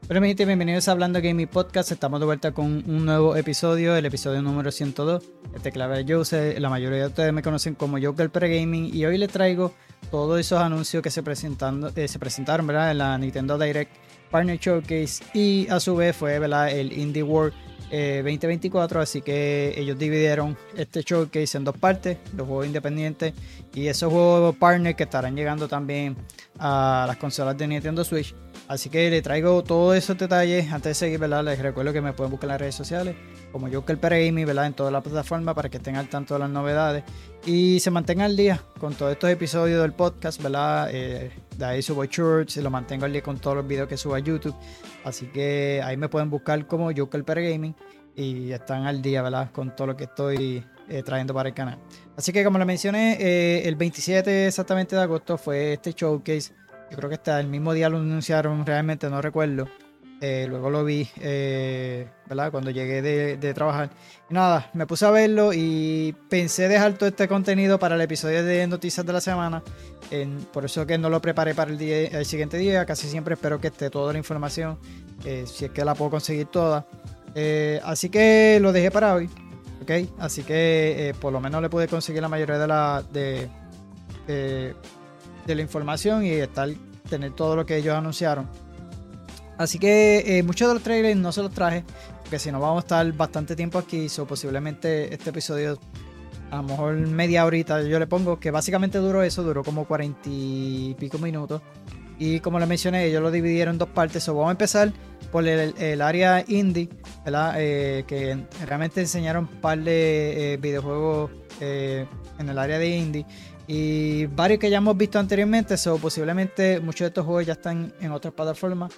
Hola mi gente, bienvenidos a Hablando Gaming Podcast. Estamos de vuelta con un nuevo episodio, el episodio número 102. Clave de Jose, la mayoría de ustedes me conocen como Joker Pre-Gaming y hoy les traigo todos esos anuncios que se presentaron, ¿verdad? En la Nintendo Direct Partner Showcase y a su vez fue, ¿verdad? El Indie World 2024, así que ellos dividieron este showcase en dos partes, los juegos independientes y esos juegos partner que estarán llegando también a las consolas de Nintendo Switch. Así que les traigo todos esos detalles. Antes de seguir, ¿verdad? Les recuerdo que me pueden buscar en las redes sociales como Joker Pre-Gaming, ¿verdad? En todas las plataformas para que estén al tanto de las novedades y se mantengan al día con todos estos episodios del podcast, ¿verdad? De ahí subo shorts y lo mantengo al día con todos los videos que subo a YouTube. Así que ahí me pueden buscar como Joker Pre-Gaming y están al día, ¿verdad? Con todo lo que estoy trayendo para el canal. Así que como les mencioné, el 27 exactamente de agosto fue este showcase. Yo creo que hasta el mismo día lo anunciaron, realmente no recuerdo. Luego lo vi, ¿verdad? Cuando llegué de trabajar. Y nada, me puse a verlo y pensé dejar todo este contenido para el episodio de noticias de la semana. Por eso que no lo preparé para el siguiente día. Casi siempre espero que esté toda la información, si es que la puedo conseguir toda. Así que lo dejé para hoy. ¿Ok? Así que por lo menos le pude conseguir la mayoría de la información y tener todo lo que ellos anunciaron. Así que muchos de los trailers no se los traje porque si no vamos a estar bastante tiempo aquí, posiblemente este episodio a lo mejor media horita yo le pongo, que básicamente duró como 40 y pico minutos. Y como les mencioné, ellos lo dividieron en dos partes. Vamos a empezar por el área indie, ¿verdad? Que realmente enseñaron un par de videojuegos en el área de indie y varios que ya hemos visto anteriormente. Posiblemente muchos de estos juegos ya están en otras plataformas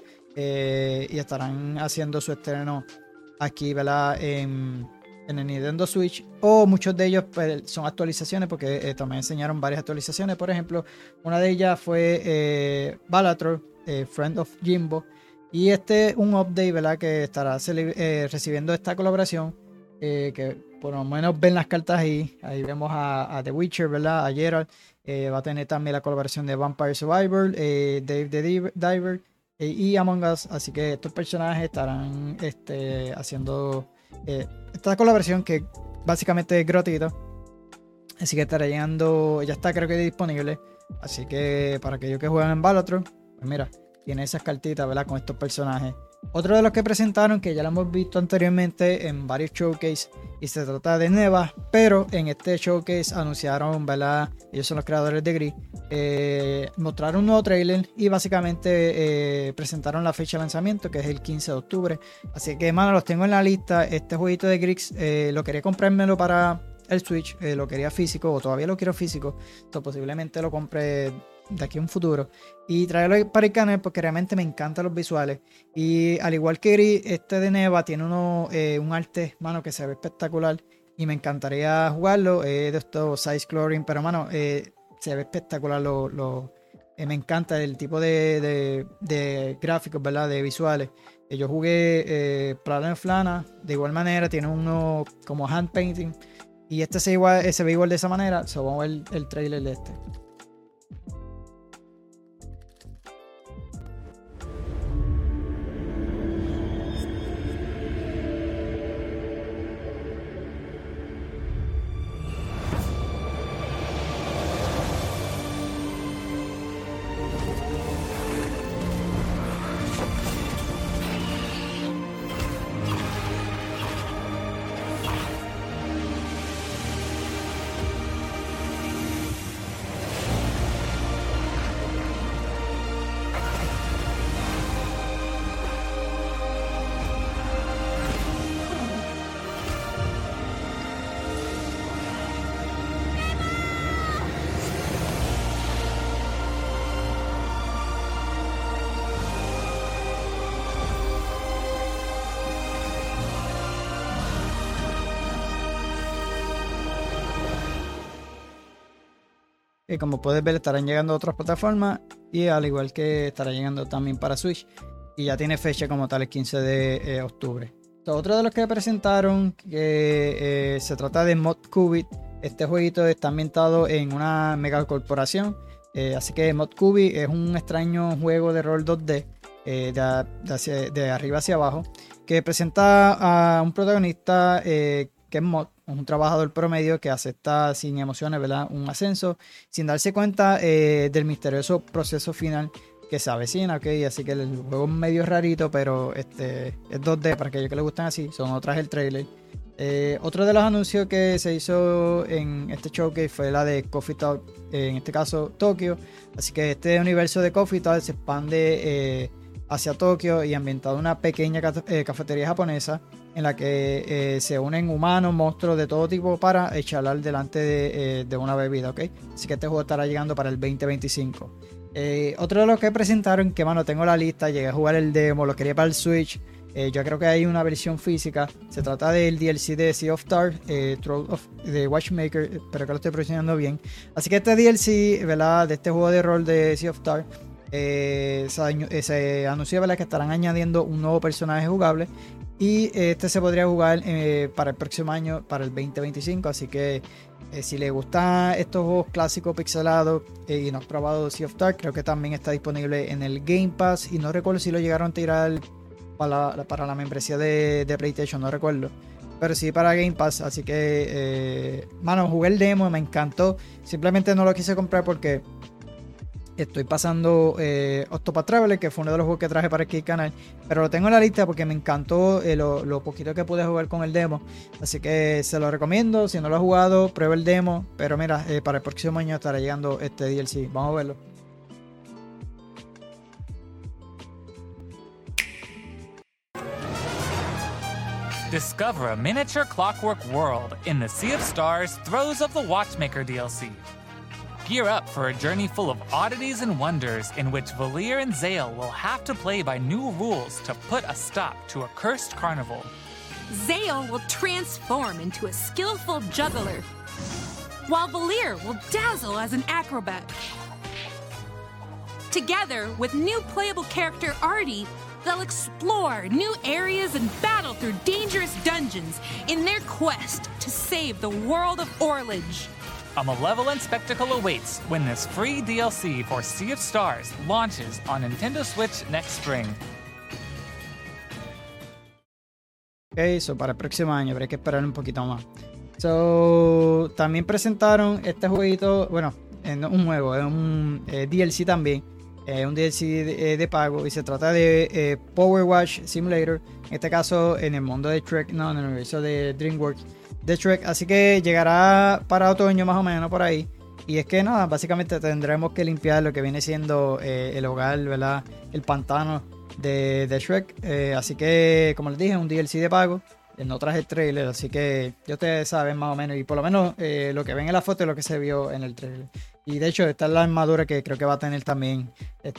y estarán haciendo su estreno aquí, ¿verdad? En el Nintendo Switch, o muchos de ellos pues, son actualizaciones porque también enseñaron varias actualizaciones. Por ejemplo, una de ellas fue Balatro, Friend of Jimbo, y un update, ¿verdad? Que estará recibiendo esta colaboración, que por lo menos ven las cartas ahí vemos a The Witcher, ¿verdad? A Geralt. Va a tener también la colaboración de Vampire Survivor, Dave the Diver y Among Us, así que estos personajes estarán haciendo esta colaboración que básicamente es gratuita, así que estará llegando, ya está creo que disponible, así que para aquellos que juegan en Balatron, pues mira, tiene esas cartitas, ¿verdad? Con estos personajes. Otro de los que presentaron, que ya lo hemos visto anteriormente en varios showcase, y se trata de Neva, pero en este showcase anunciaron, ¿verdad? Ellos son los creadores de Gris, mostraron un nuevo trailer y básicamente presentaron la fecha de lanzamiento, que es el 15 de octubre. Así que, mano, los tengo en la lista. Este jueguito de Gris, lo quería comprármelo para el Switch, lo quería físico, o todavía lo quiero físico, entonces posiblemente lo compre de aquí a un futuro y traerlo para el canal porque realmente me encantan los visuales. Y al igual que Gris, este de Neva tiene un arte, mano, que se ve espectacular y me encantaría jugarlo. De estos side scrolling, pero mano, se ve espectacular. Me encanta el tipo de gráficos, ¿verdad? De visuales. Yo jugué Planet of Lana de igual manera, tiene uno como hand painting y este se ve igual de esa manera. Vamos a ver el trailer de este. Como puedes ver, estarán llegando a otras plataformas y al igual que estará llegando también para Switch. Y ya tiene fecha como tal el 15 de octubre. Otro de los que presentaron, que se trata de Mod Qubit. Este jueguito está ambientado en una megacorporación. Así que Mod Qubit es un extraño juego de rol 2D de arriba hacia abajo, que presenta a un protagonista que es Mod, un trabajador promedio que acepta sin emociones, ¿verdad?, un ascenso, sin darse cuenta del misterioso proceso final que se avecina, ¿ok? Así que el juego es medio rarito, pero es 2D para aquellos que les gustan así. No traje el trailer. Otro de los anuncios que se hizo en este showcase fue la de Coffee Talk, en este caso Tokio. Así que este universo de Coffee Talk se expande hacia Tokio y ambientado en una pequeña cafetería japonesa en la que se unen humanos, monstruos de todo tipo para charlar delante de una bebida, ¿ok? Así que este juego estará llegando para el 2025. Otro de los que presentaron, que mano, tengo la lista, llegué a jugar el demo, lo quería para el Switch. Yo creo que hay una versión física. Se trata del DLC de Sea of Stars, Throne of the Watchmaker. Espero que lo estoy pronunciando bien. Así que este DLC, ¿verdad?, de este juego de rol de Sea of Stars, se anunció, ¿verdad?, que estarán añadiendo un nuevo personaje jugable. Y este se podría jugar para el próximo año, para el 2025. Así que si les gustan estos juegos clásicos pixelados y no has probado Sea of Stars, creo que también está disponible en el Game Pass. Y no recuerdo si lo llegaron a tirar para la membresía de PlayStation, no recuerdo, pero sí para Game Pass. Así que mano, jugué el demo, me encantó. Simplemente no lo quise comprar porque estoy pasando Octopath Traveler, que fue uno de los juegos que traje para aquí canal, pero lo tengo en la lista porque me encantó lo poquito que pude jugar con el demo. Así que se lo recomiendo. Si no lo has jugado, prueba el demo. Pero mira, para el próximo año estará llegando este DLC. Vamos a verlo. Discover a miniature clockwork world in the Sea of Stars Throes of the Watchmaker DLC. Gear up for a journey full of oddities and wonders in which Valir and Zale will have to play by new rules to put a stop to a cursed carnival. Zale will transform into a skillful juggler, while Valir will dazzle as an acrobat. Together with new playable character Artie, they'll explore new areas and battle through dangerous dungeons in their quest to save the world of Orlage. A malevolent spectacle awaits when this free DLC for Sea of Stars launches on Nintendo Switch next spring. Ok, so para el próximo año habrá que esperar un poquito más. So, también presentaron este jueguito, bueno, no un juego, es un DLC también. Un DLC de pago, y se trata de Power Wash Simulator, en este caso en el mundo de Trek, no, en el universo de DreamWorks de Trek. Así que llegará para otoño más o menos por ahí. Y es que nada, básicamente tendremos que limpiar lo que viene siendo el hogar, ¿verdad?, el pantano de Shrek. Así que, como les dije, un DLC de pago. No traje el trailer, así que ya ustedes saben más o menos, y por lo menos lo que ven en la foto es lo que se vio en el trailer. Y de hecho esta es la armadura que creo que va a tener también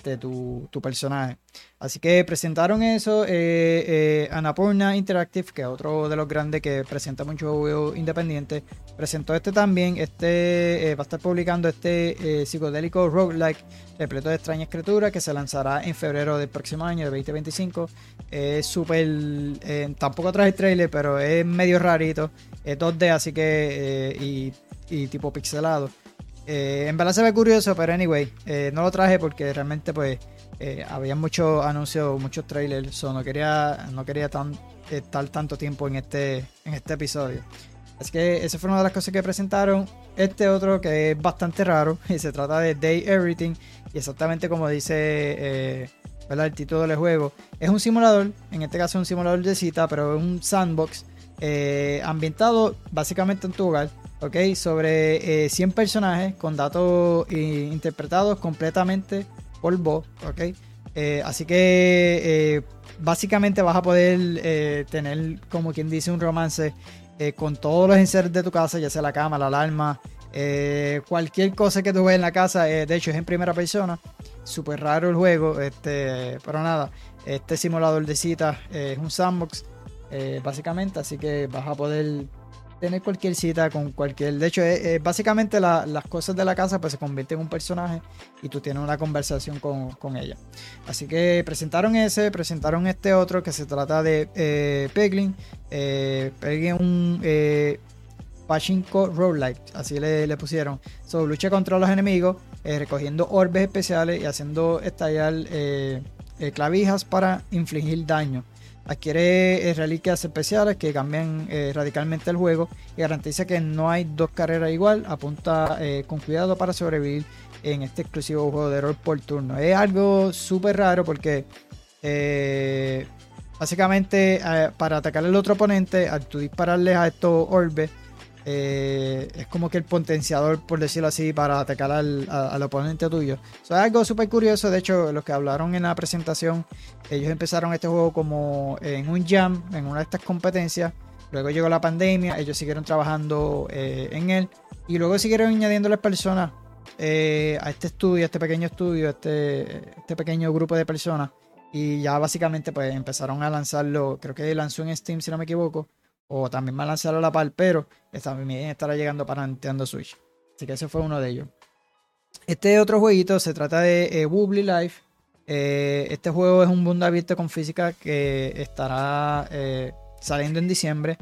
tu personaje. Así que presentaron eso. Annapurna Interactive, que es otro de los grandes que presenta muchos juegos independientes, presentó también. Va a estar publicando psicodélico roguelike repleto de extrañas criaturas, que se lanzará en febrero del próximo año, de 2025. Es súper... tampoco traje el trailer, pero es medio rarito. Es 2D, así que... y tipo pixelado. En verdad se ve curioso, pero anyway, no lo traje porque realmente pues había muchos anuncios, muchos trailers, so no quería estar tanto tiempo en este episodio. Así que esa fue una de las cosas que presentaron. Otro que es bastante raro, y se trata de Day Everything, y exactamente como dice ¿verdad?, el título del juego, es un simulador, en este caso un simulador de cita, pero es un sandbox ambientado básicamente en tu hogar. Ok, sobre 100 personajes con datos interpretados completamente por voz. Ok, así que básicamente vas a poder tener, como quien dice, un romance con todos los enseres de tu casa, ya sea la cama, la alarma, cualquier cosa que tú veas en la casa. De hecho, es en primera persona. Súper raro el juego, pero nada, este simulador de citas es un sandbox básicamente, así que vas a poder tener cualquier cita con cualquier... De hecho, básicamente las cosas de la casa pues se convierten en un personaje y tú tienes una conversación con ella. Así que presentaron este otro que se trata de Peglin. Peglin es un Pachinko roguelike, así le pusieron. Lucha contra los enemigos, recogiendo orbes especiales y haciendo estallar clavijas para infligir daño. Adquiere reliquias especiales que cambian radicalmente el juego y garantiza que no hay dos carreras igual. Apunta con cuidado para sobrevivir en este exclusivo juego de rol por turno. Es algo súper raro porque básicamente para atacar al otro oponente, al tú dispararles a estos orbes, es como que el potenciador, por decirlo así, para atacar al oponente tuyo. Eso es algo súper curioso. De hecho, los que hablaron en la presentación, ellos empezaron este juego como en un jam, en una de estas competencias. Luego llegó la pandemia, ellos siguieron trabajando en él y luego siguieron añadiéndoles personas a este estudio, a este pequeño estudio, este pequeño grupo de personas, y ya básicamente pues empezaron a lanzarlo. Creo que lanzó en Steam, si no me equivoco, o también va a lanzarlo a la par, pero también estará llegando para Nintendo Switch. Así que ese fue uno de ellos. Este otro jueguito se trata de Wobbly Life. Este juego es un mundo abierto con física que estará saliendo en diciembre.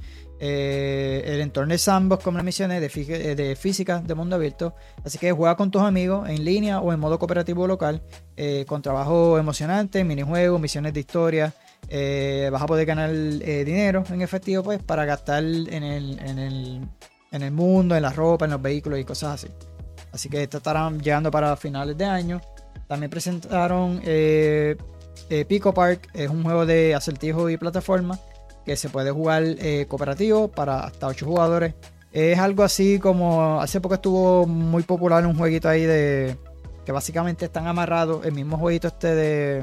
El entorno de sandbox, como les mencioné, de física de mundo abierto. Así que juega con tus amigos en línea o en modo cooperativo local, con trabajo emocionante, minijuegos, misiones de historia. Vas a poder ganar dinero en efectivo, pues, para gastar en el mundo, en la ropa, en los vehículos y cosas así. Así que estarán llegando para finales de año. También presentaron Pico Park. Es un juego de acertijo y plataforma que se puede jugar cooperativo para hasta 8 jugadores. Es algo así como hace poco estuvo muy popular un jueguito ahí de que básicamente están amarrados. El mismo jueguito de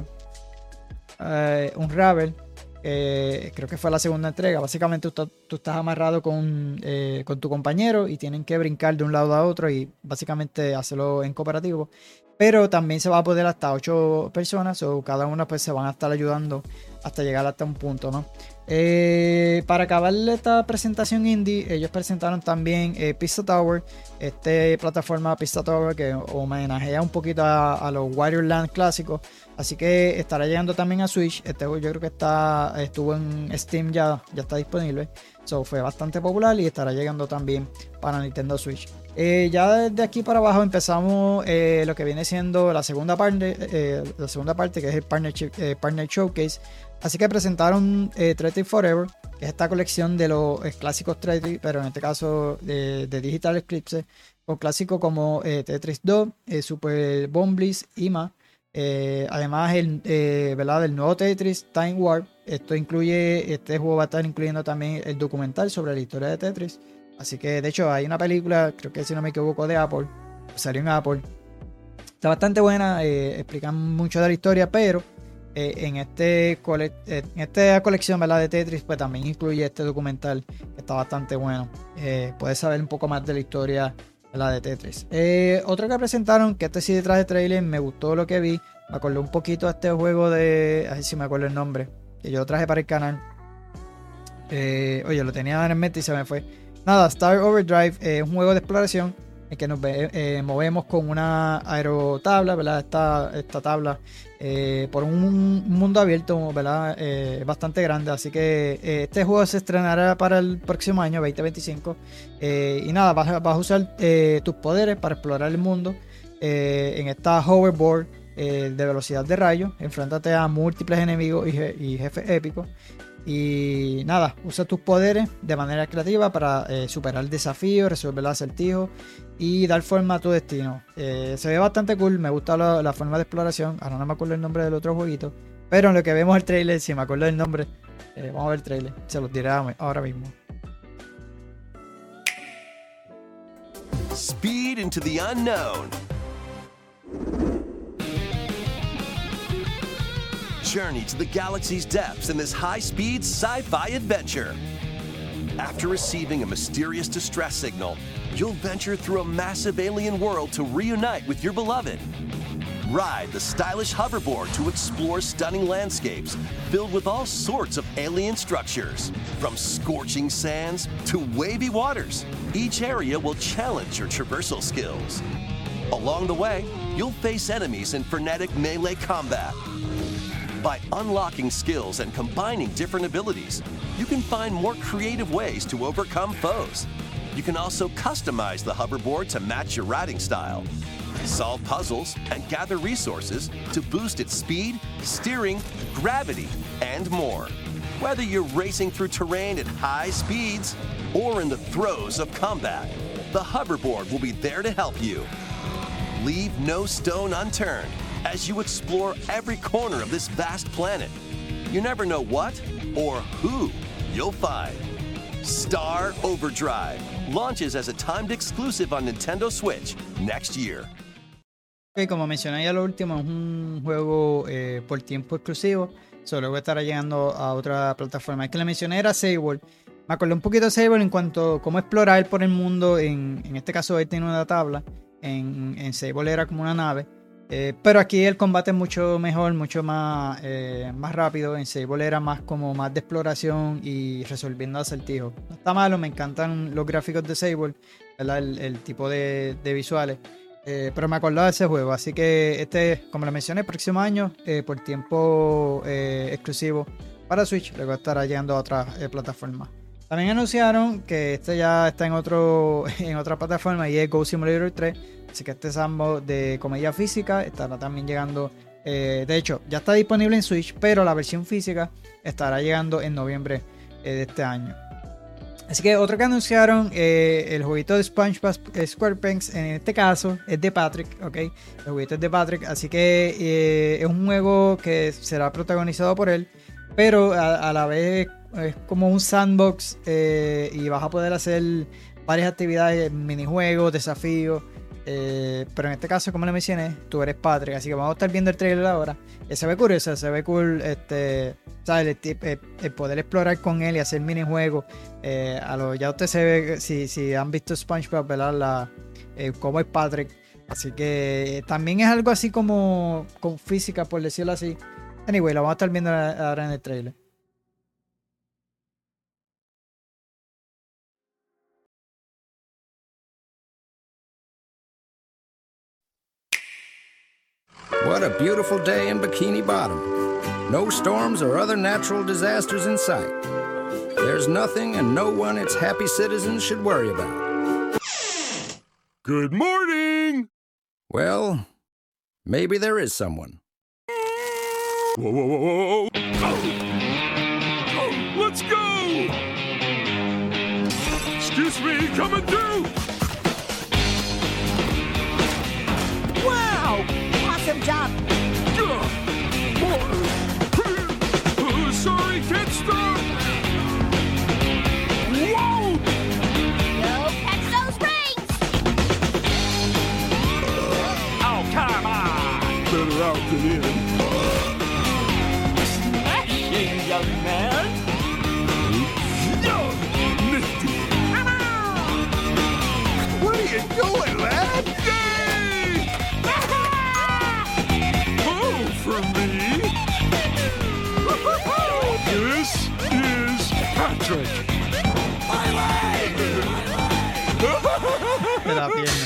Unravel, creo que fue la segunda entrega. Básicamente tú estás amarrado con tu compañero y tienen que brincar de un lado a otro y básicamente hacerlo en cooperativo. Pero también se va a poder hasta 8 personas, o cada una pues se van a estar ayudando hasta llegar hasta un punto, ¿no? Para acabar esta presentación indie, ellos presentaron también Pizza Tower, plataforma Pizza Tower que homenajea un poquito a los Wario Land clásicos. Así que estará llegando también a Switch. Yo creo que estuvo en Steam, ya está disponible. Fue bastante popular y estará llegando también para Nintendo Switch. Ya desde aquí para abajo empezamos lo que viene siendo la segunda parte, que es el Partner Showcase. Así que presentaron Tetris Forever, que es esta colección de los clásicos Tetris, pero en este caso de Digital Eclipse, con clásicos como Tetris 2, Super Bombliss y más. Además del nuevo Tetris Time Warp. Este juego va a estar incluyendo también el documental sobre la historia de Tetris. Así que de hecho hay una película, creo que si no me equivoco, de Apple, salió en Apple. Está bastante buena, explican mucho de la historia, pero en esta colección, ¿verdad?, de Tetris, pues también incluye este documental que está bastante bueno. Puedes saber un poco más de la historia, ¿verdad?, de Tetris. Otro que presentaron, que sí detrás de trailer, me gustó lo que vi. Me acordé un poquito a este juego de... A ver si me acuerdo el nombre, que yo lo traje para el canal. Oye, lo tenía en mente y se me fue. Nada, Star Overdrive es un juego de exploración en que nos movemos con una aerotabla, ¿verdad? Esta tabla por un mundo abierto, ¿verdad? Bastante grande. Así que este juego se estrenará para el próximo año, 2025. Y nada, vas a usar tus poderes para explorar el mundo en esta hoverboard de velocidad de rayo. Enfréntate a múltiples enemigos y jefes épicos. Y nada, usa tus poderes de manera creativa para superar desafíos, resolver los acertijos y dar forma a tu destino. Se ve bastante cool, me gusta la forma de exploración. Ahora no me acuerdo el nombre del otro jueguito, pero en lo que vemos el trailer, si me acuerdo del nombre, vamos a ver el trailer, se los diré ahora mismo. Speed into the unknown. Journey to the galaxy's depths in this high-speed sci-fi adventure. After receiving a mysterious distress signal, you'll venture through a massive alien world to reunite with your beloved. Ride the stylish hoverboard to explore stunning landscapes filled with all sorts of alien structures. From scorching sands to wavy waters, each area will challenge your traversal skills. Along the way, you'll face enemies in frenetic melee combat. By unlocking skills and combining different abilities, you can find more creative ways to overcome foes. You can also customize the hoverboard to match your riding style. solve puzzles, and gather resources to boost its speed, steering, gravity, and more. Whether you're racing through terrain at high speeds or in the throes of combat, the hoverboard will be there to help you. Leave no stone unturned as you explore every corner of this vast planet. You never know what or who you'll find. Star Overdrive launches as a timed exclusive on Nintendo Switch next year. Okay, como mencioné ya lo último, es un juego por tiempo exclusivo. Solo voy a estar llegando a otra plataforma. El que le mencioné era Sable. Me acordé un poquito de Sable en cuanto a cómo explorar por el mundo. En este caso él tiene una tabla. En Sable era como una nave. Pero aquí el combate es mucho mejor, mucho más rápido. En Sable era más como más de exploración y resolviendo acertijos. No está malo, me encantan los gráficos de Sable, ¿verdad? El tipo de visuales. Pero me acordaba de ese juego, así que como le mencioné, el próximo año por tiempo exclusivo para Switch, luego estará llegando a otras plataformas. También anunciaron que ya está en otra plataforma y es Goat Simulator 3, así que este sandbox de comedia física estará también llegando, de hecho ya está disponible en Switch, pero la versión física estará llegando en noviembre de este año. Así que otro que anunciaron, el jueguito de SpongeBob SquarePants, en este caso es de Patrick, ¿ok? El jueguito es de Patrick, así que es un juego que será protagonizado por él, pero a la vez es como un sandbox y vas a poder hacer varias actividades, minijuegos, desafíos. Pero en este caso, como le mencioné, tú eres Patrick, así que vamos a estar viendo el trailer ahora. Se ve curioso, se ve cool, ¿sabes? El poder explorar con él y hacer minijuegos. Ya usted se ve, si han visto SpongeBob, ¿verdad? Cómo es Patrick. Así que también es algo así como con física, por decirlo así. Anyway, lo vamos a estar viendo ahora en el trailer. What a beautiful day in Bikini Bottom. No storms or other natural disasters in sight. There's nothing and no one its happy citizens should worry about. Good morning! Well, maybe there is someone. Whoa, whoa, whoa, whoa. Oh, let's go! Excuse me, coming through! Wow! Awesome job! Sorry, can't stop! Whoa! Go catch those rings! Oh, come on! Better out than in. Smashing, young man! Nifty! What are you doing, lad? Yay! Oh, for me? This is Patrick. De la pierna.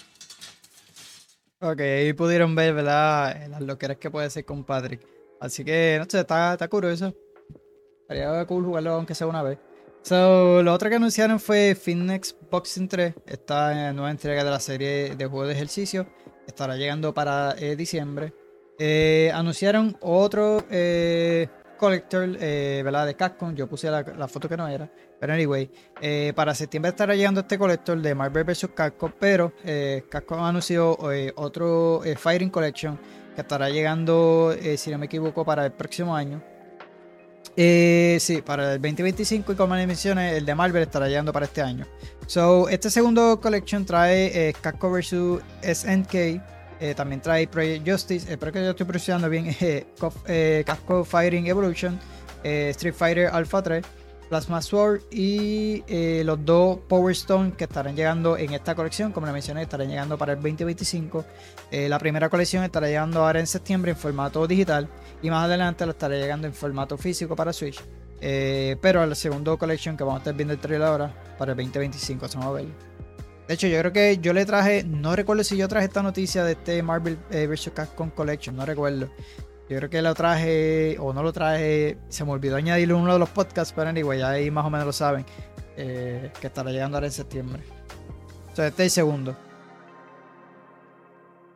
Ok, ahí pudieron ver, ¿verdad? Las loqueras que puede ser con Patrick. Así que, no sé, está curioso. Sería cool jugarlo aunque sea una vez. Lo otro que anunciaron fue Fitness Boxing 3. Esta nueva entrega de la serie de juegos de ejercicio. Estará llegando para diciembre. Anunciaron otro collector, ¿verdad? De Capcom. Yo puse la foto que no era. Pero anyway, para septiembre estará llegando este collector de Marvel vs. Capcom. Pero Capcom anunció otro Fighting Collection que estará llegando, si no me equivoco, para el próximo año. Sí, para el 2025, y como les mencioné, el de Marvel estará llegando para este año. Este segundo collection trae Capcom vs. SNK. También trae Project Justice, espero que yo estoy pronunciando bien, Capcom Fighting Evolution, Street Fighter Alpha 3, Plasma Sword y los dos Power Stone que estarán llegando en esta colección. Como les mencioné, estarán llegando para el 2025. La primera colección estará llegando ahora en septiembre en formato digital y más adelante la estará llegando en formato físico para Switch. Pero la segunda colección que vamos a estar viendo el trailer ahora para el 2025, vamos a ver. De hecho, yo creo que yo le traje, no recuerdo si yo traje esta noticia de este Marvel vs. Capcom Collection, no recuerdo. Yo creo que lo traje o no lo traje, se me olvidó añadirlo en uno de los podcasts, pero anyway, ya ahí más o menos lo saben, que estará llegando ahora en septiembre. Este es el segundo.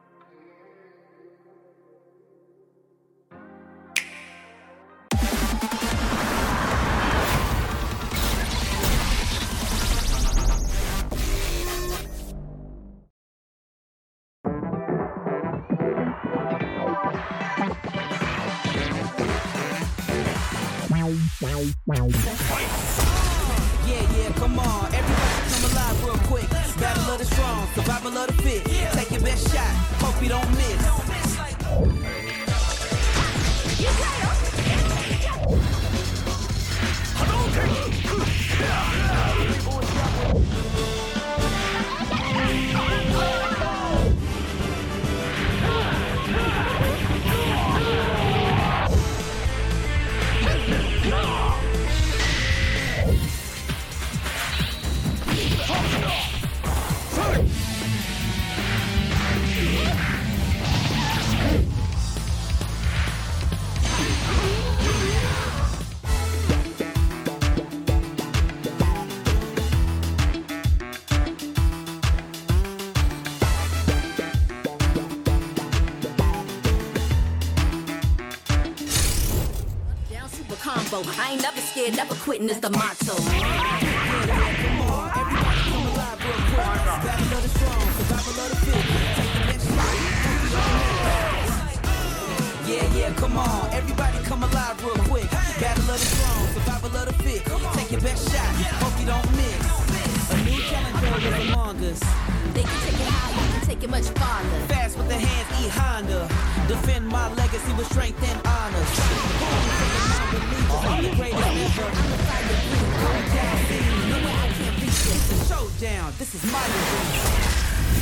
Yeah, come on. Everybody come alive real quick. Battle of the strong, survival of the fit. Take your best shot, hope you don't miss. Combo. I ain't never scared, never quitting is the motto. Yeah, come on. Everybody come alive real quick. Battle of the strong, survival of the fit. Take your best shot, hope you don't miss. A new challenger is among us. They can take it higher, you can take it much farther. Fast with the hands, E Honda. Defend my legacy with strength and honor. I'm the greatest ever. I'm the fire blue, come down, see. No way I can't reach it. This is showdown, this is my arena.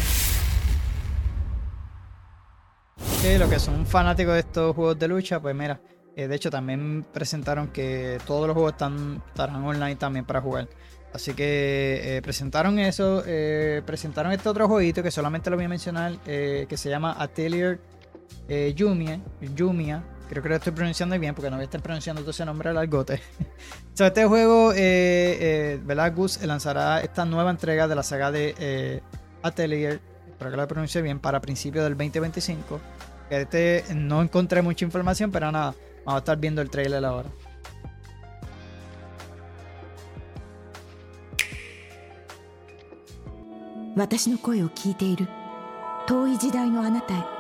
Que lo que son fanáticos de estos juegos de lucha, pues mira, de hecho también presentaron que todos los juegos estarán online también para jugar. Así que presentaron eso, presentaron este otro jueguito que solamente lo voy a mencionar, que se llama Atelier Jumia. Creo que lo estoy pronunciando bien porque no voy a estar pronunciando todo ese nombre al argote. So, este juego, ¿verdad? Gus lanzará esta nueva entrega de la saga de Atelier, espero que lo pronuncie bien, para principios del 2025. No encontré mucha información, pero nada, vamos a estar viendo el trailer ahora. Watashi no koi o kiite iru. Toii jidai no anata e.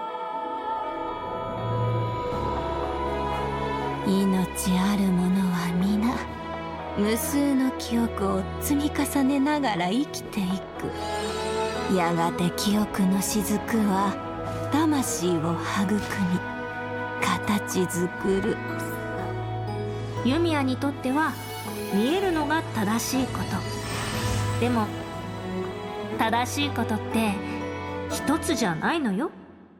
命ある者は皆無数の記憶を積み重ねながら生きていく。やがて記憶の雫は魂を育み形作る。ユミヤにとっては見えるのが正しいこと。でも正しいことって一つじゃないのよ。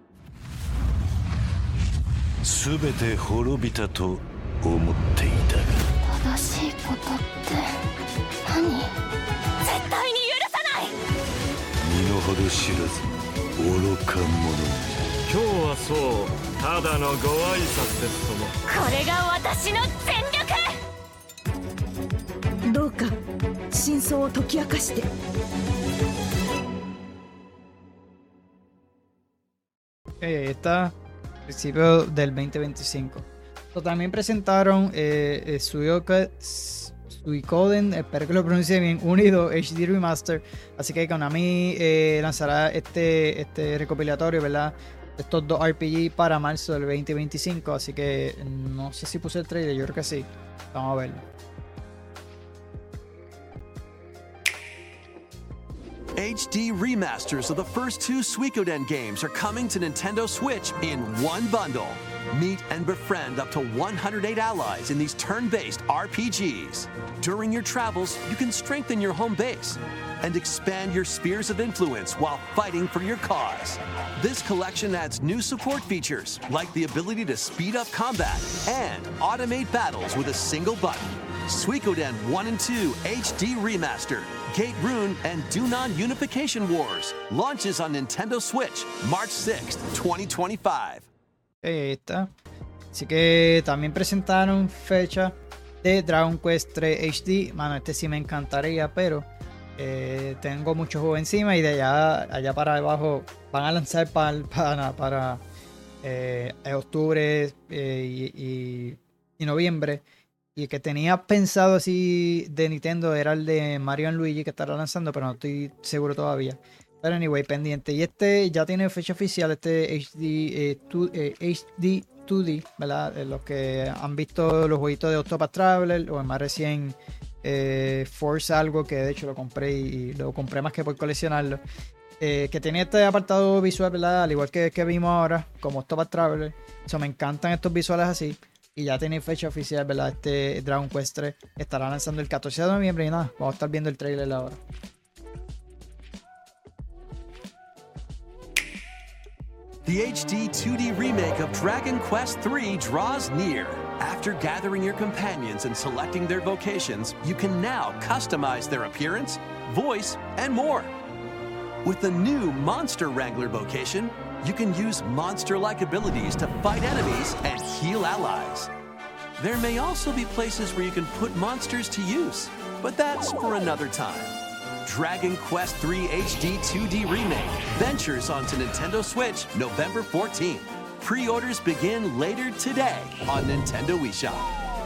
全て滅びたと思っていたが、 正しいことって何？絶対に許さない。 身の程知らず愚か者。 今日はそうただのご挨拶ですとも。 これが私の全力。 どうか真相を解き明かして。 Ahí está, principio del 2025. También presentaron Suikoden, espero que lo pronuncie bien, Unido HD Remaster. Así que Konami lanzará este recopilatorio, ¿verdad? Estos dos RPG para marzo del 2025. Así que no sé si puse el trailer, yo creo que sí. Vamos a verlo. HD remasters of the first two Suikoden games are coming to Nintendo Switch in one bundle. Meet and befriend up to 108 allies in these turn-based RPGs. During your travels, you can strengthen your home base and expand your spheres of influence while fighting for your cause. This collection adds new support features like the ability to speed up combat and automate battles with a single button. Suikoden 1 and 2 HD Remastered, Gate Rune, and Dunan Unification Wars launches on Nintendo Switch March 6th, 2025. Ahí está. Así que también presentaron fecha de Dragon Quest 3 HD. Mano, este sí me encantaría, pero tengo mucho juego encima y de allá para abajo van a lanzar para octubre y noviembre. Y el que tenía pensado así de Nintendo era el de Mario & Luigi que estará lanzando, pero no estoy seguro todavía. Pero anyway, pendiente. Y este ya tiene fecha oficial, este HD 2D, ¿verdad? Los que han visto los jueguitos de Octopath Traveler o el más recién Force algo, que de hecho lo compré y lo compré más que por coleccionarlo, que tiene este apartado visual, ¿verdad? Al igual que vimos ahora, como Octopath Traveler. Me encantan estos visuales así. Y ya tiene fecha oficial, ¿verdad? Este Dragon Quest 3 estará lanzando el 14 de noviembre y nada, vamos a estar viendo el trailer ahora. The HD 2D remake of Dragon Quest III draws near. After gathering your companions and selecting their vocations, you can now customize their appearance, voice, and more. With the new Monster Wrangler vocation, you can use monster-like abilities to fight enemies and heal allies. There may also be places where you can put monsters to use, but that's for another time. Dragon Quest III HD 2D Remake ventures onto Nintendo Switch November 14th. Pre-orders begin later today on Nintendo eShop.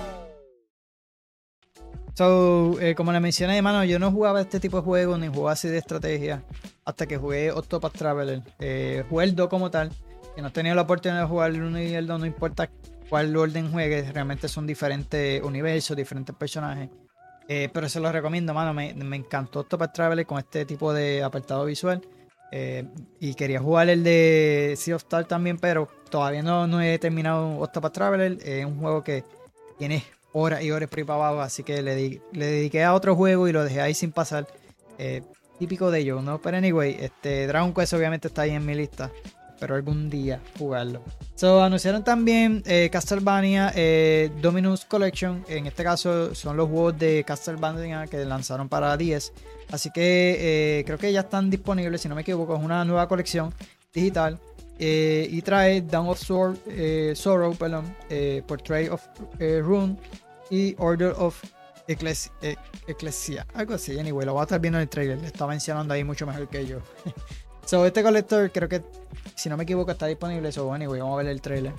Como le mencioné, mano, yo no jugaba este tipo de juegos ni jugaba así de estrategia hasta que jugué Octopath Traveler. Jugué el 2 como tal, que no he tenido la oportunidad de jugar el 1 y el 2, no importa cuál orden juegues, realmente son diferentes universos, diferentes personajes. Pero se los recomiendo, mano, me encantó Octopath Traveler con este tipo de apartado visual. Y quería jugar el de Sea of Stars también, pero todavía no he terminado Octopath Traveler. Es un juego que tiene horas y horas por ahí para abajo, así que le dediqué a otro juego y lo dejé ahí sin pasar. Típico de ellos, ¿no? Pero anyway, Dragon Quest obviamente está ahí en mi lista. Espero algún día jugarlo. Anunciaron también Castlevania Dominus Collection. En este caso son los juegos de Castlevania que lanzaron para 10. Así que creo que ya están disponibles, si no me equivoco. Es una nueva colección digital. Y trae Dawn of Sorrow, Portrait of Rune y Order of Ecclesia. Algo así, anyway, lo voy a estar viendo en el trailer. Le está mencionando ahí mucho mejor que yo. Este colector creo que, si no me equivoco, está disponible. Anyway, vamos a ver el trailer.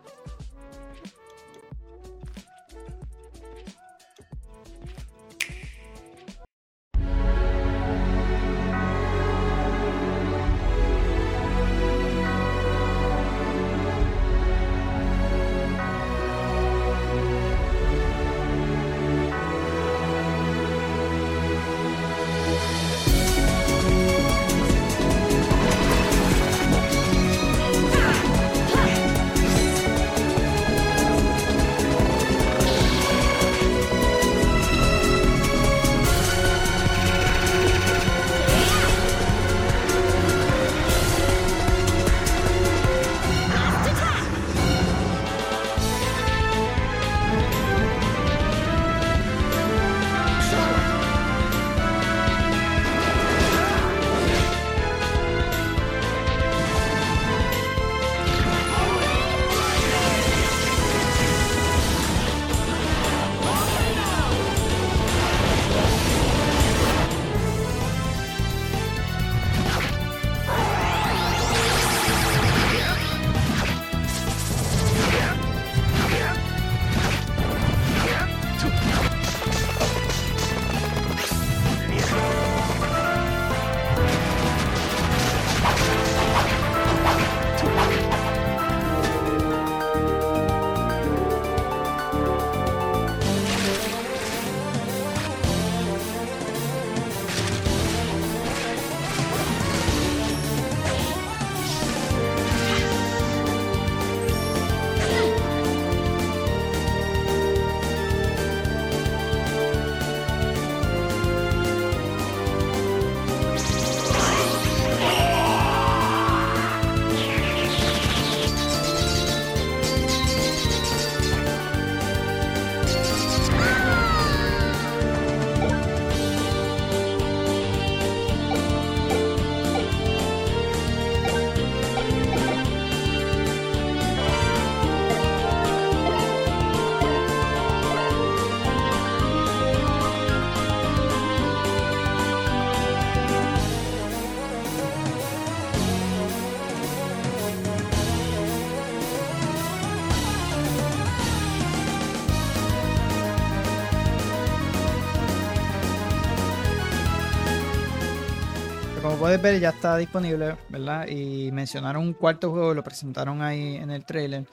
Como puedes ver, ya está disponible, ¿verdad? Y mencionaron un cuarto juego, lo presentaron ahí en el trailer,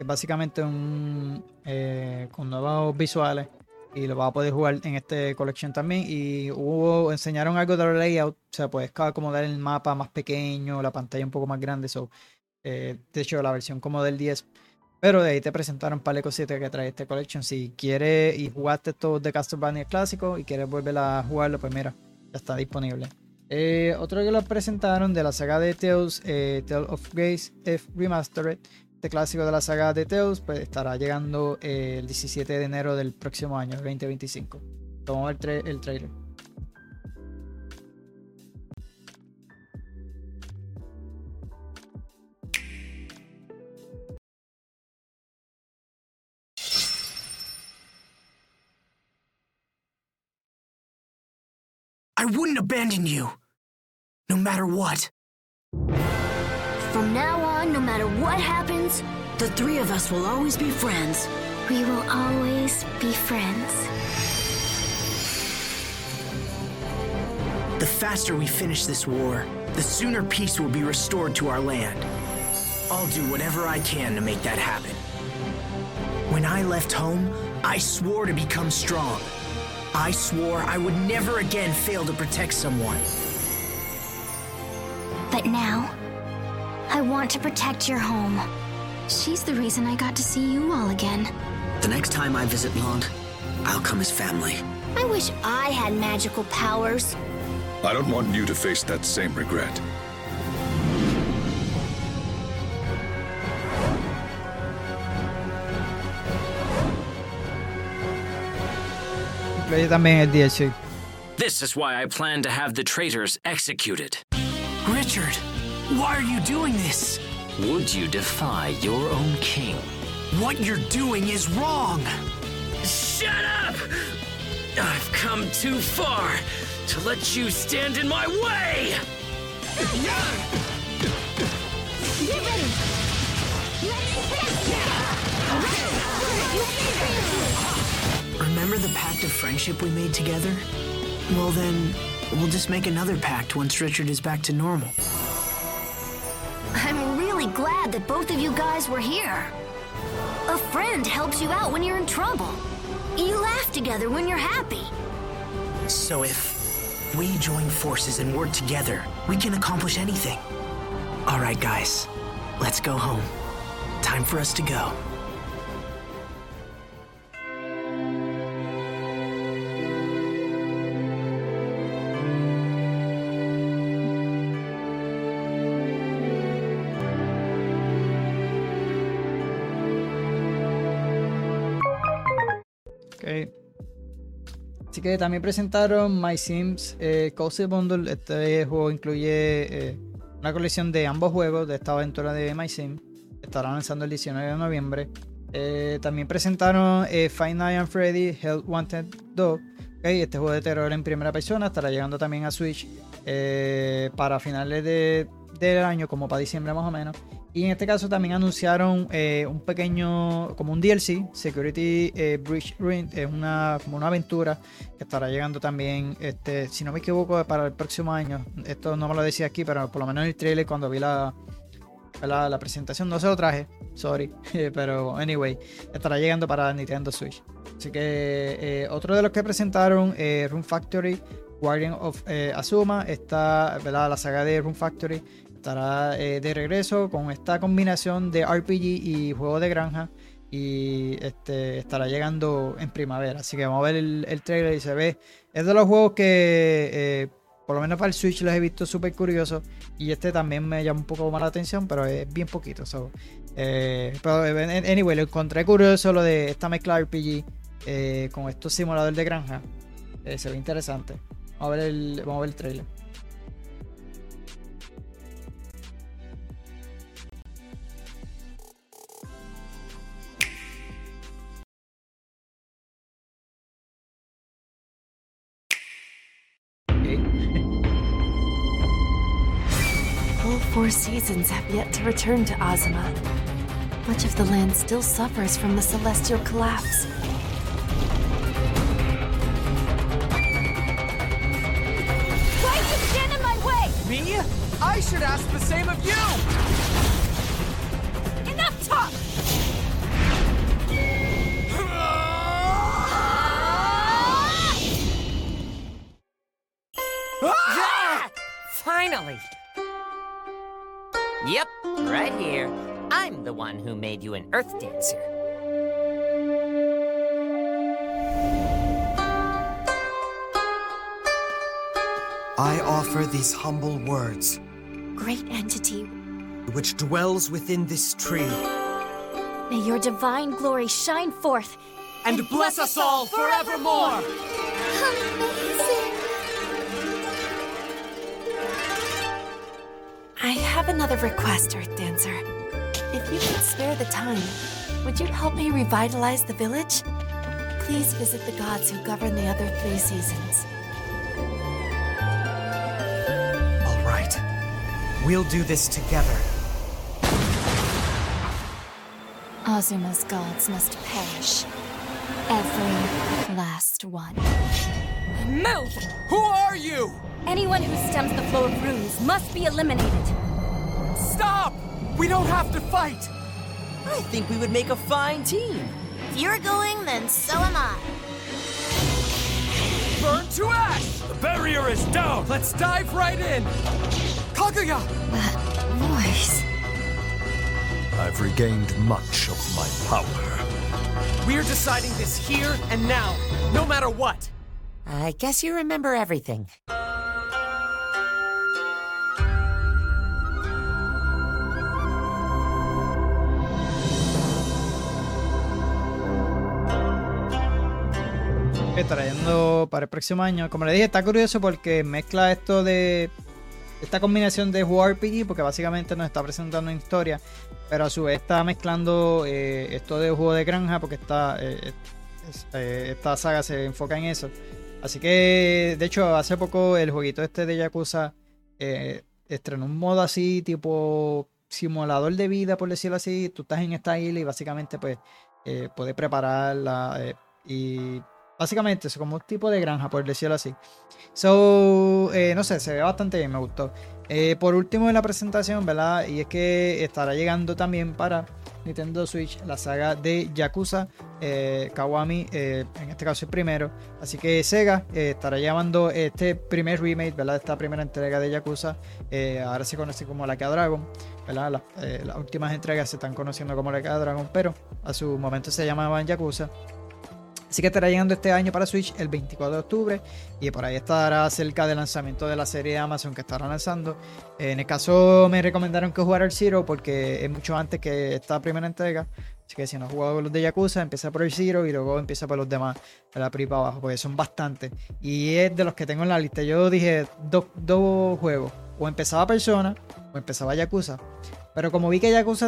Es básicamente con nuevos visuales y lo vas a poder jugar en este collection también. Y enseñaron algo de los layout, o sea, puedes acomodar el mapa más pequeño, la pantalla un poco más grande. De hecho, la versión como del 10. Pero de ahí te presentaron un par de cositas que trae este collection. Si quieres y jugaste estos de Castlevania clásicos y quieres volver a jugarlo, pues mira, ya está disponible. Otro que lo presentaron de la saga de Tales, Tale of Grace F Remastered. Este clásico de la saga de Tales, pues estará llegando el 17 de enero del próximo año, 2025. Vamos a ver el trailer. I wouldn't abandon you, no matter what. From now on, no matter what happens, the three of us will always be friends. We will always be friends. The faster we finish this war, the sooner peace will be restored to our land. I'll do whatever I can to make that happen. When I left home, I swore to become strong. I swore I would never again fail to protect someone. But now, I want to protect your home. She's the reason I got to see you all again. The next time I visit Lond, I'll come as family. I wish I had magical powers. I don't want you to face that same regret. Play también el DLC. This is why I plan to have the traitors executed. Richard, why are you doing this? Would you defy your own king? What you're doing is wrong. Shut up! I've come too far to let you stand in my way! Get ready! Remember the pact of friendship we made together? Well then, we'll just make another pact once Richard is back to normal. I'm really glad that both of you guys were here. A friend helps you out when you're in trouble. You laugh together when you're happy. So if we join forces and work together, we can accomplish anything. All right, guys, let's go home. Time for us to go. Así que también presentaron My Sims Cozy Bundle. Este juego incluye una colección de ambos juegos de esta aventura de My Sims. Estará lanzando el 19 de noviembre. También presentaron Five Nights at Freddy's Hell Wanted 2. Este juego de terror en primera persona estará llegando también a Switch para finales del año, como para diciembre más o menos. Y en este caso también anunciaron un pequeño, como un DLC, Security Breach Ruin, es como una aventura que estará llegando también, si no me equivoco, para el próximo año. Esto no me lo decía aquí, pero por lo menos en el trailer cuando vi la presentación no se lo traje, sorry, pero anyway, estará llegando para Nintendo Switch. Así que otro de los que presentaron, Rune Factory, Guardian of Azuma, la saga de Rune Factory estará de regreso con esta combinación de RPG y juego de granja, y estará llegando en primavera. Así que vamos a ver el trailer y se ve, es de los juegos que por lo menos para el Switch los he visto súper curiosos, y también me llama un poco más la atención, pero es bien poquito. Pero anyway, lo encontré curioso lo de esta mezcla RPG con estos simuladores de granja. Se ve interesante. Vamos a ver el trailer. All 4 seasons have yet to return to Azuma. Much of the land still suffers from the celestial collapse. Why did you stand in my way? Me? I should ask the same of you! Enough talk! Valley. Yep, right here. I'm the one who made you an Earth Dancer. I offer these humble words. Great entity, which dwells within this tree. May your divine glory shine forth and bless us all forevermore! Amazing! I have another request, Earth Dancer. If you could spare the time, would you help me revitalize the village? Please visit the gods who govern the other 3 seasons. All right. We'll do this together. Azuma's gods must perish. Every last one. Move! Who are you? Anyone who stems the flow of runes must be eliminated. Stop! We don't have to fight! I think we would make a fine team. If you're going, then so am I. Burn to ash! The barrier is down! Let's dive right in! Kaguya! That voice... I've regained much of my power. We're deciding this here and now, no matter what. I guess you remember everything. Trayendo para el próximo año. Como le dije, está curioso porque mezcla esto de esta combinación de juego RPG, porque básicamente nos está presentando una historia, pero a su vez está mezclando esto de juego de granja, porque esta saga se enfoca en eso. Así que, de hecho, hace poco el jueguito este de Yakuza estrenó un modo así, tipo simulador de vida, por decirlo así. Tú estás en esta isla y básicamente pues puedes prepararla y básicamente es como un tipo de granja, por decirlo así. No sé, se ve bastante bien, me gustó. Por último en la presentación, ¿verdad? Y es que estará llegando también para Nintendo Switch la saga de Yakuza Kiwami, en este caso el primero. Así que Sega estará llevando este primer remake, ¿verdad? Esta primera entrega de Yakuza. Ahora se conoce como Like a Dragon, ¿verdad? Las últimas entregas se están conociendo como Like a Dragon, pero a su momento se llamaban Yakuza. Así que estará llegando este año para Switch el 24 de octubre y por ahí estará cerca del lanzamiento de la serie de Amazon que estará lanzando. En el caso me recomendaron que jugara el Zero porque es mucho antes que esta primera entrega. Así que si no has jugado los de Yakuza, empieza por el Zero y luego empieza por los demás, de la por ahí para abajo, porque son bastantes. Y es de los que tengo en la lista. Yo dije dos juegos. O empezaba Persona o empezaba Yakuza. Pero como vi que Yakuza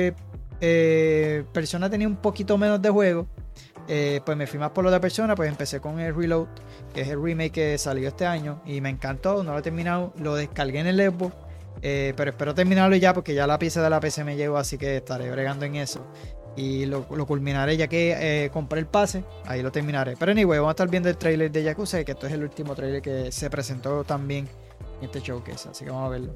Persona tenía un poquito menos de juego, pues me fui más por lo de Persona. Pues empecé con el Reload, que es el remake que salió este año y me encantó, no lo he terminado, lo descargué en el Xbox, pero espero terminarlo ya porque ya la pieza de la PC me llegó, así que estaré bregando en eso y lo culminaré ya que compré el pase, ahí lo terminaré. Pero anyway, vamos a estar viendo el trailer de Yakuza, que esto es el último trailer que se presentó también en este showcase, así que vamos a verlo.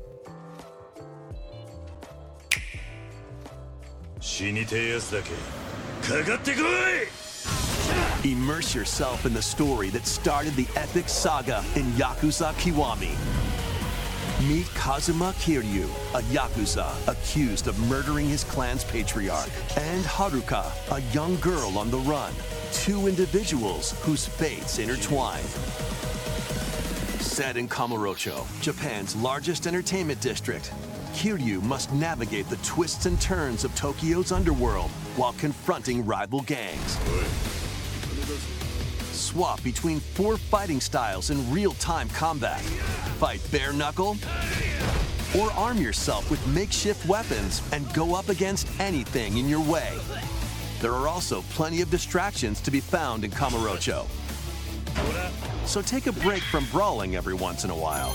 Immerse yourself in the story that started the epic saga in Yakuza Kiwami. Meet Kazuma Kiryu, a Yakuza accused of murdering his clan's patriarch, and Haruka, a young girl on the run, two individuals whose fates intertwine. Set in Kamurocho, Japan's largest entertainment district, Kiryu must navigate the twists and turns of Tokyo's underworld while confronting rival gangs. Swap between 4 fighting styles in real-time combat. Fight bare knuckle, or arm yourself with makeshift weapons and go up against anything in your way. There are also plenty of distractions to be found in Kamurocho. So take a break from brawling every once in a while.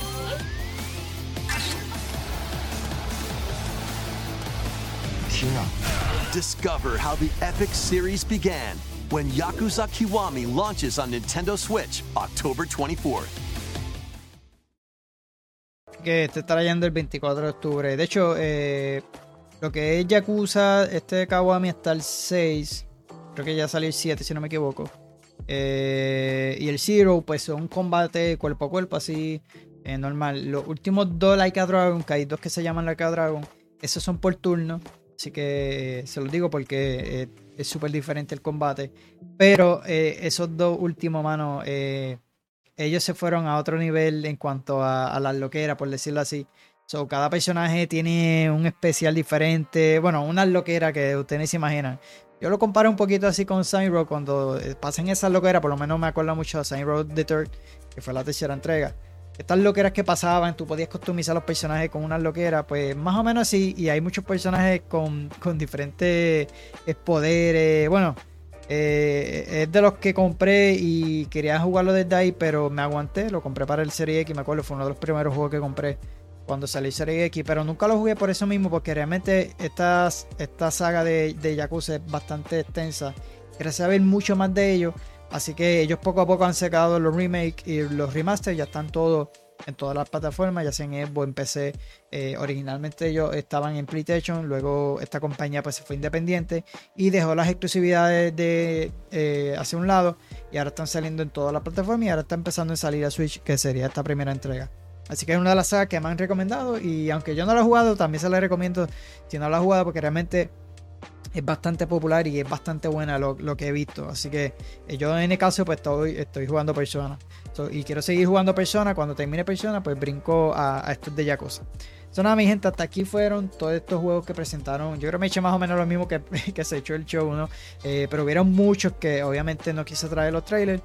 Discover how the epic series began when Yakuza Kiwami launches on Nintendo Switch October 24th. Que este estará yendo el 24 de octubre. De hecho, lo que es Yakuza, este Kiwami está el 6. Creo que ya salió el 7, si no me equivoco. Y el Zero, pues son combate cuerpo a cuerpo, así. normal. Los últimos 2 Like a Dragon, que hay 2 que se llaman Like a Dragon, esos son por turno. Así que se los digo porque es súper diferente el combate. Pero esos 2 últimos, mano, ellos se fueron a otro nivel en cuanto a las loqueras, por decirlo así. So, cada personaje tiene un especial diferente. Bueno, una loquera que ustedes ni se imaginan. Yo lo comparo un poquito así con Saints Row. Cuando pasen esas loqueras, por lo menos me acuerdo mucho de Saints Row The Third, que fue la tercera entrega. Estas loqueras que pasaban, tú podías customizar los personajes con unas loqueras, pues más o menos así. Y hay muchos personajes con diferentes poderes. Bueno, es de los que compré y quería jugarlo desde ahí, pero me aguanté. Lo compré para el Serie X, me acuerdo, fue uno de los primeros juegos que compré cuando salió Serie X, pero nunca lo jugué por eso mismo, porque realmente esta saga de Yakuza es bastante extensa. Quería saber mucho más de ellos, así que ellos poco a poco han sacado los remakes y los remasters, ya están todos en todas las plataformas, ya sea en Xbox, en PC. Originalmente ellos estaban en PlayStation, luego esta compañía pues se fue independiente y dejó las exclusividades hacia un lado, y ahora están saliendo en todas las plataformas y ahora está empezando a salir a Switch, que sería esta primera entrega. Así que es una de las sagas que me han recomendado, y aunque yo no la he jugado, también se la recomiendo si no la he jugado, porque realmente es bastante popular y es bastante buena lo que he visto. Así que yo en el caso pues estoy jugando Persona. Y quiero seguir jugando Persona. Cuando termine Persona pues brinco a estos de Yakuza. Nada, mi gente, hasta aquí fueron todos estos juegos que presentaron. Yo creo que me eché más o menos lo mismo que se echó el show, ¿no? Pero hubieron muchos que obviamente no quise traer los trailers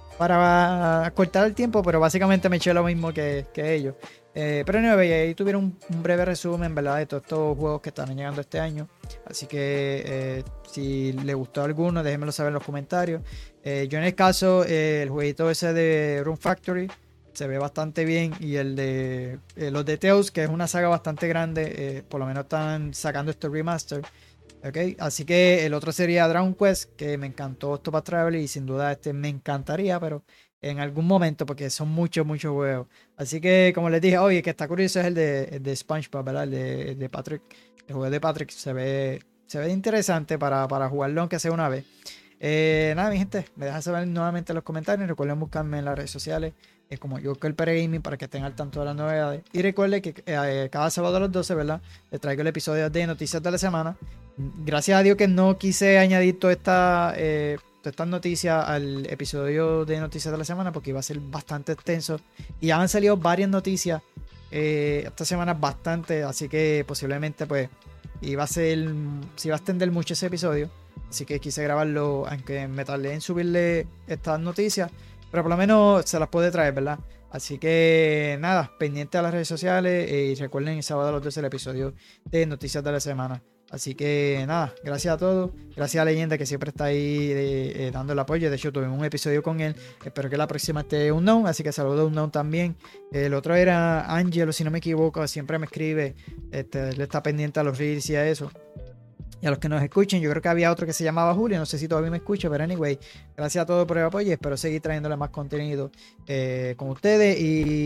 para cortar el tiempo, pero básicamente me eché lo mismo que ellos. Pero no, ahí tuvieron un breve resumen, ¿verdad?, de todos estos juegos que están llegando este año. Así que si les gustó alguno, déjenmelo saber en los comentarios. Yo en el caso, el jueguito ese de Rune Factory se ve bastante bien, y el de los de Teos, que es una saga bastante grande, por lo menos están sacando este remaster. Okay, así que el otro sería Dragon Quest, que me encantó Octopath Traveler, y sin duda este me encantaría, pero en algún momento, porque son muchos juegos. Así que, como les dije, oye, que está curioso es el de SpongeBob, ¿verdad? El de Patrick. El juego de Patrick se ve interesante para jugarlo, aunque sea una vez. Nada, mi gente, me dejan saber nuevamente en los comentarios. Recuerden buscarme en las redes sociales como Joker Gaming, para que estén al tanto de las novedades. Y recuerden que cada sábado a las 12, ¿verdad?, les traigo el episodio de Noticias de la Semana. Gracias a Dios que no quise añadir todas estas noticias al episodio de Noticias de la Semana, porque iba a ser bastante extenso. Y ya han salido varias noticias esta semana, bastante. Así que posiblemente pues se iba a extender mucho ese episodio. Así que quise grabarlo, aunque me tardé en subirle estas noticias, pero por lo menos se las puede traer, ¿verdad? Así que nada, pendiente a las redes sociales, y recuerden el sábado a las 12 el episodio de Noticias de la Semana. Así que nada, gracias a todos, gracias a Leyenda, que siempre está ahí dando el apoyo. De hecho tuvimos un episodio con él, espero que la próxima esté Unknown, así que saludo a Unknown también. El otro era Angelo, si no me equivoco, siempre me escribe, le está pendiente a los reels y a eso. Y a los que nos escuchen, yo creo que había otro que se llamaba Julio, no sé si todavía me escucha, pero anyway, gracias a todos por el apoyo, y espero seguir trayéndole más contenido con ustedes.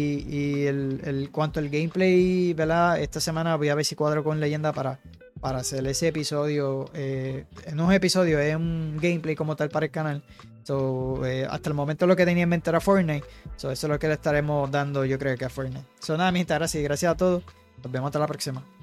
Y cuanto al gameplay, ¿verdad?, esta semana voy a ver si cuadro con Leyenda para hacer ese episodio. No es un episodio, es un gameplay como tal para el canal. Hasta el momento lo que tenía en mente era Fortnite. Eso es lo que le estaremos dando, yo creo que a Fortnite. Nada, mi gente, gracias a todos. Nos vemos hasta la próxima.